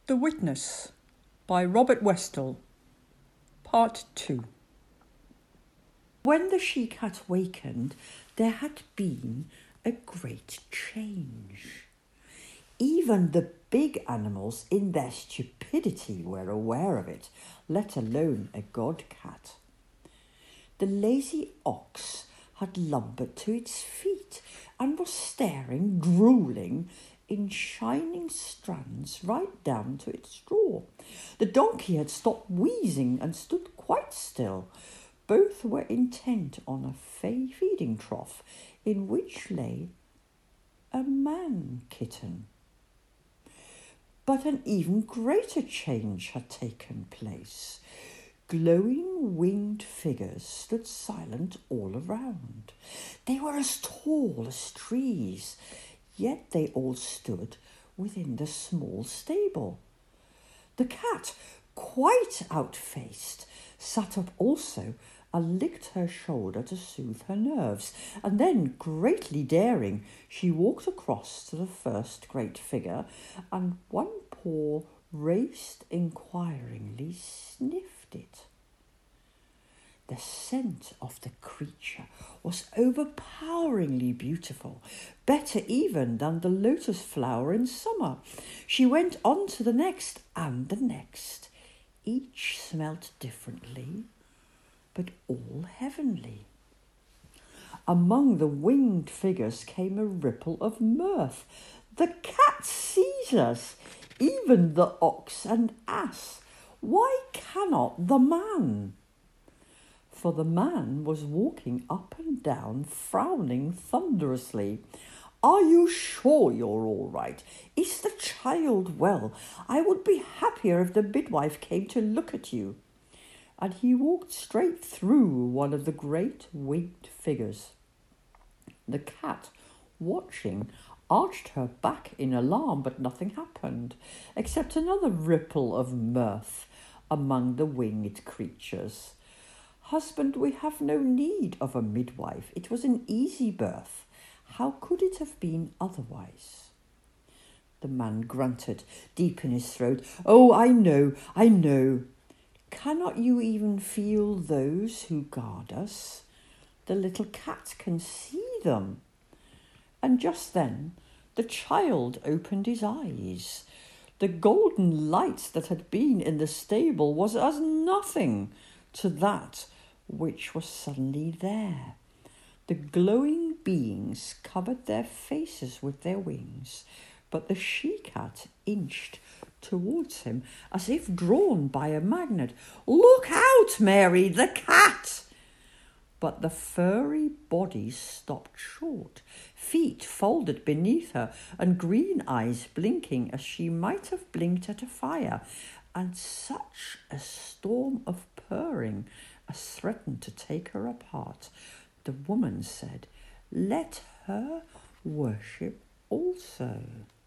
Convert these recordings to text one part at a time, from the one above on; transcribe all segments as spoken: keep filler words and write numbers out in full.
The Witness by Robert Westall, Part two. When the she-cat wakened, there had been a great change. Even the big animals in their stupidity were aware of it, let alone a god-cat. The lazy ox had lumbered to its feet and was staring, drooling, in shining strands right down to its straw. The donkey had stopped wheezing and stood quite still. Both were intent on a feeding trough in which lay a man-kitten. But an even greater change had taken place. Glowing winged figures stood silent all around. They were as tall as trees, yet they all stood within the small stable. The cat, quite outfaced, sat up also and licked her shoulder to soothe her nerves, and then, greatly daring, she walked across to the first great figure, and one paw raised inquiringly sniffed it. The scent of the creature was overpoweringly beautiful, better even than the lotus flower in summer. She went on to the next and the next. Each smelt differently, but all heavenly. Among the winged figures came a ripple of mirth. The cat sees us, even the ox and ass. Why cannot the man? For the man was walking up and down, frowning thunderously. "Are you sure you're all right? Is the child well? I would be happier if the midwife came to look at you." And he walked straight through one of the great winged figures. The cat, watching, arched her back in alarm, but nothing happened, except another ripple of mirth among the winged creatures. "Husband, we have no need of a midwife. It was an easy birth. How could it have been otherwise?" The man grunted deep in his throat. "Oh, I know, I know. Cannot you even feel those who guard us? The little cat can see them." And just then the child opened his eyes. The golden light that had been in the stable was as nothing to that which was suddenly there. The glowing beings covered their faces with their wings, but the she-cat inched towards him as if drawn by a magnet. "Look out, Mary, the cat!" But the furry body stopped short, feet folded beneath her, and green eyes blinking as she might have blinked at a fire, and such a storm of purring as threatened to take her apart. The woman said, "Let her worship also."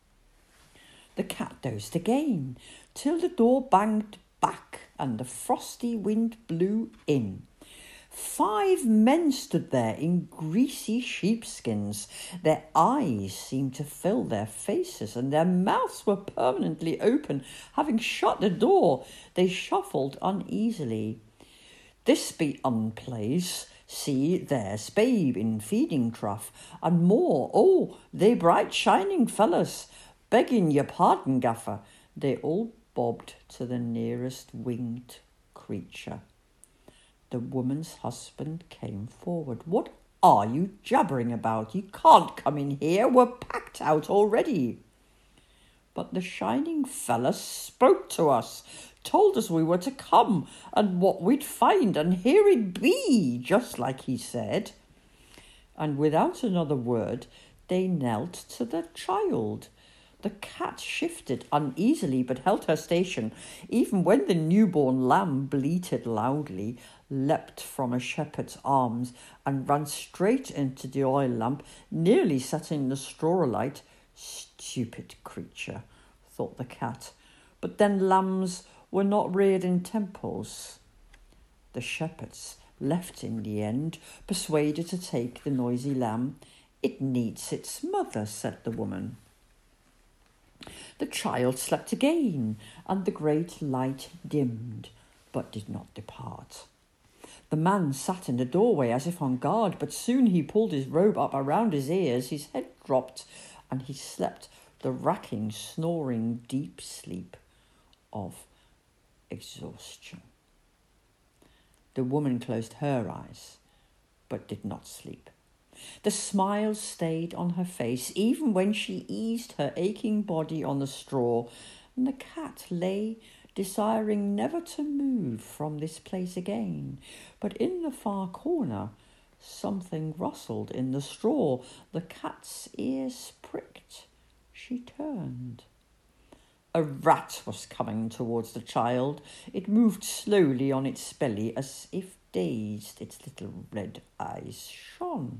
The cat dozed again, till the door banged back and the frosty wind blew in. Five men stood there in greasy sheepskins. Their eyes seemed to fill their faces, and their mouths were permanently open. Having shut the door, they shuffled uneasily. "This be unplace. See, there's babe in feeding trough, and more. Oh, they bright shining fellas. Begging your pardon, gaffer." They all bobbed to the nearest winged creature. The woman's husband came forward. "What are you jabbering about? You can't come in here. We're packed out already." But the shining fella spoke to us, told us we were to come and what we'd find, and here it be, just like he said. And without another word, they knelt to the child. The cat shifted uneasily but held her station, even when the newborn lamb bleated loudly, leapt from a shepherd's arms, and ran straight into the oil lamp, nearly setting the straw alight. "Stupid creature," thought the cat. But then lambs were not reared in temples. The shepherds left in the end, persuaded to take the noisy lamb. "It needs its mother," said the woman. The child slept again, and the great light dimmed, but did not depart. The man sat in the doorway as if on guard, but soon he pulled his robe up around his ears, his head dropped, and he slept the racking, snoring, deep sleep of exhaustion. The woman closed her eyes, but did not sleep. The smile stayed on her face, even when she eased her aching body on the straw, and the cat lay, desiring never to move from this place again. But in the far corner, something rustled in the straw. The cat's ears pricked. She turned. A rat was coming towards the child. It moved slowly on its belly, as if dazed. Its little red eyes shone.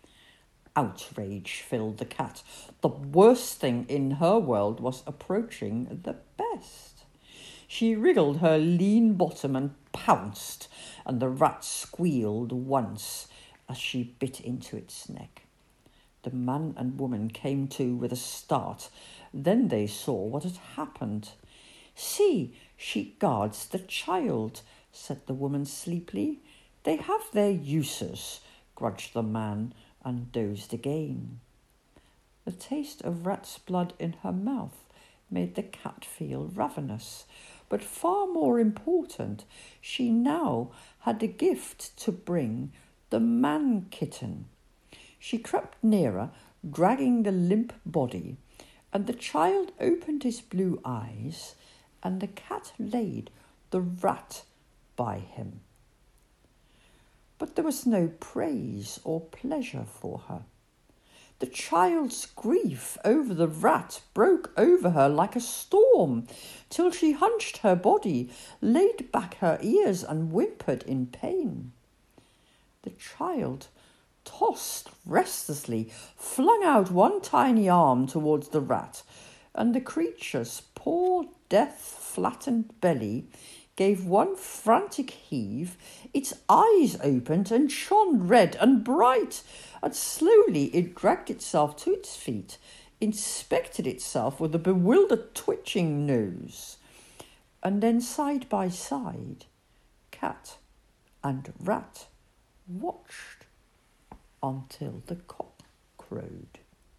Outrage filled the cat. The worst thing in her world was approaching the best. She wriggled her lean bottom and pounced, and the rat squealed once as she bit into its neck. The man and woman came to with a start. Then they saw what had happened. "See, she guards the child," said the woman sleepily. "They have their uses," grudged the man, and dozed again. The taste of rat's blood in her mouth made the cat feel ravenous. But far more important, she now had a gift to bring the man-kitten. She crept nearer, dragging the limp body, and the child opened his blue eyes, and the cat laid the rat by him. But there was no praise or pleasure for her. The child's grief over the rat broke over her like a storm, till she hunched her body, laid back her ears, and whimpered in pain. The child tossed restlessly, flung out one tiny arm towards the rat, and the creature's poor death-flattened belly gave one frantic heave. Its eyes opened and shone red and bright, and slowly it dragged itself to its feet, inspected itself with a bewildered twitching nose, and then side by side, cat and rat watched until the cock crowed.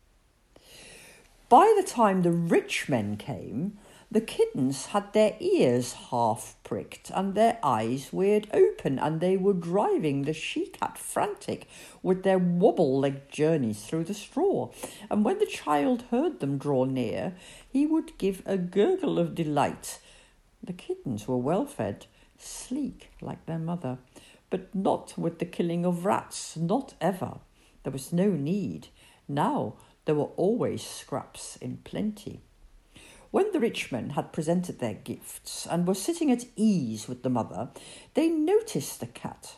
By the time the rich men came, the kittens had their ears half pricked and their eyes weird open, and they were driving the she-cat frantic with their wobble-legged journeys through the straw. And when the child heard them draw near, he would give a gurgle of delight. The kittens were well-fed, sleek like their mother, but not with the killing of rats, not ever. There was no need. Now there were always scraps in plenty. When the rich men had presented their gifts and were sitting at ease with the mother, they noticed the cat.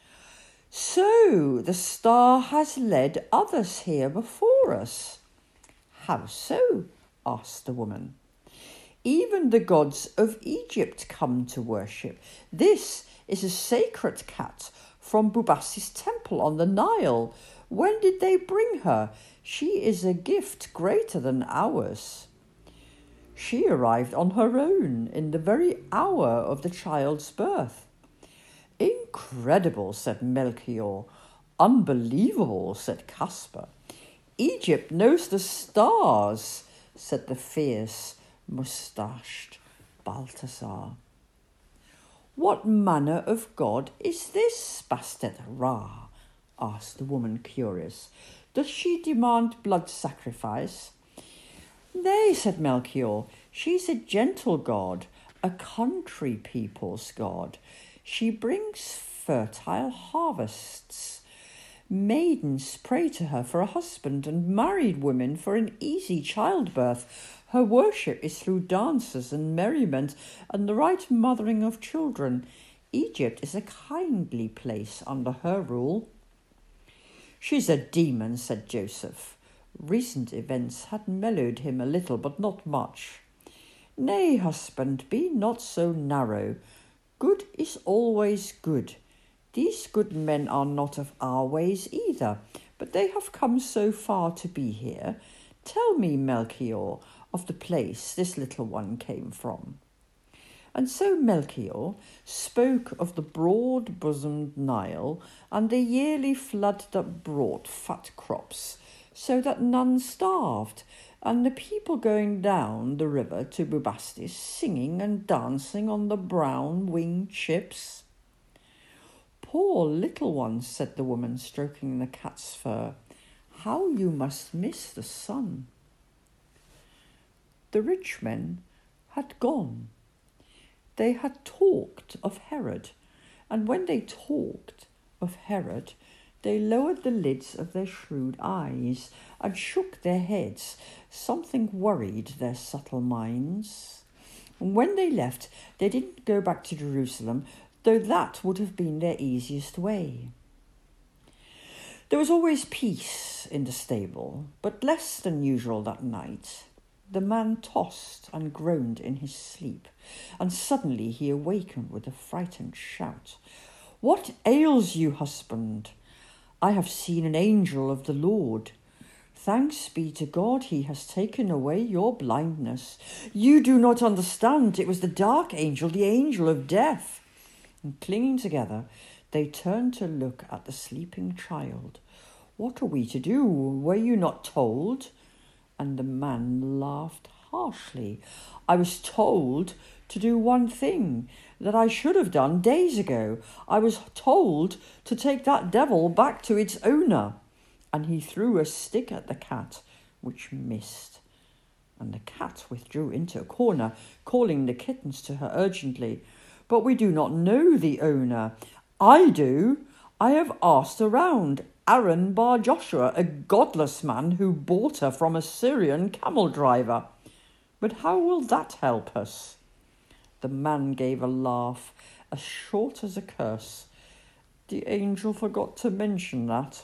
"So the star has led others here before us." "How so?" asked the woman. "Even the gods of Egypt come to worship. This is a sacred cat from Bubastis temple on the Nile. When did they bring her? She is a gift greater than ours." "She arrived on her own in the very hour of the child's birth." "Incredible," said Melchior. "Unbelievable," said Caspar. "Egypt knows the stars," said the fierce, moustached Balthasar. "What manner of god is this Bastet Ra?" asked the woman, curious. "Does she demand blood sacrifice?" "Nay," said Melchior, "she's a gentle god, a country people's god. She brings fertile harvests. Maidens pray to her for a husband, and married women for an easy childbirth. Her worship is through dances and merriment and the right mothering of children. Egypt is a kindly place under her rule." "She's a demon," said Joseph. Recent events had mellowed him a little, but not much. "Nay, husband, be not so narrow. Good is always good. These good men are not of our ways either, but they have come so far to be here. Tell me, Melchior, of the place this little one came from. And so Melchior spoke of the broad-bosomed Nile and the yearly flood that brought fat crops, so that none starved, and the people going down the river to Bubastis singing and dancing on the brown winged ships. "Poor little one," said the woman, stroking the cat's fur. "How you must miss the sun." The rich men had gone. They had talked of Herod, and when they talked of Herod, they lowered the lids of their shrewd eyes and shook their heads. Something worried their subtle minds. And when they left, they didn't go back to Jerusalem, though that would have been their easiest way. There was always peace in the stable, but less than usual that night. The man tossed and groaned in his sleep, and suddenly he awakened with a frightened shout. "What ails you, husband? I have seen an angel of the Lord. Thanks be to God, he has taken away your blindness. You do not understand. It was the dark angel, the angel of death." And clinging together, they turned to look at the sleeping child. "What are we to do? Were you not told?" And the man laughed harshly. "I was told to do one thing that I should have done days ago. I was told to take that devil back to its owner." And he threw a stick at the cat, which missed. And the cat withdrew into a corner, calling the kittens to her urgently. "But we do not know the owner." "I do. I have asked around. Aaron bar Joshua, a godless man who bought her from a Syrian camel driver. But how will that help us?" The man gave a laugh, as short as a curse. "The angel forgot to mention that."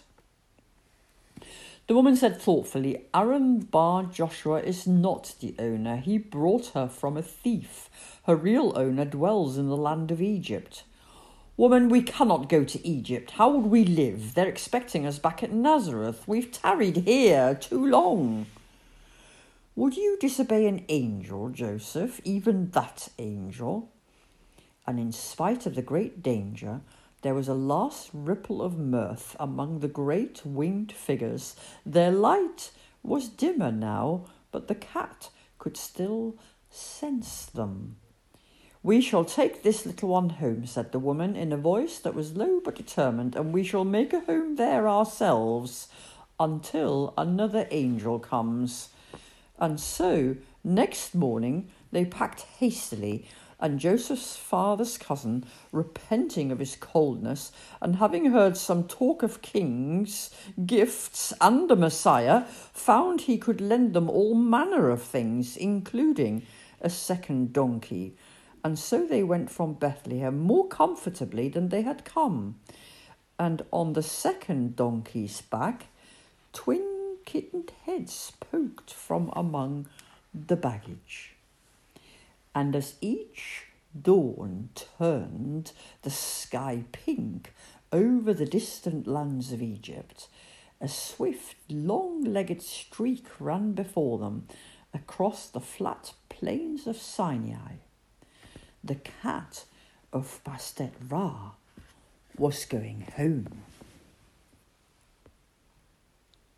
The woman said thoughtfully, "Aaron bar Joshua is not the owner. He brought her from a thief. Her real owner dwells in the land of Egypt." "Woman, we cannot go to Egypt. How would we live? They're expecting us back at Nazareth. We've tarried here too long." "Would you disobey an angel, Joseph, even that angel?" And in spite of the great danger, there was a last ripple of mirth among the great winged figures. Their light was dimmer now, but the cat could still sense them. "We shall take this little one home," said the woman in a voice that was low but determined, "and we shall make a home there ourselves until another angel comes." And so, next morning, they packed hastily, and Joseph's father's cousin, repenting of his coldness, and having heard some talk of kings, gifts, and the Messiah, found he could lend them all manner of things, including a second donkey. And so they went from Bethlehem more comfortably than they had come. And on the second donkey's back, twin kittened heads poked from among the baggage. And as each dawn turned the sky pink over the distant lands of Egypt, a swift, long-legged streak ran before them across the flat plains of Sinai. The cat of Bastet Ra was going home.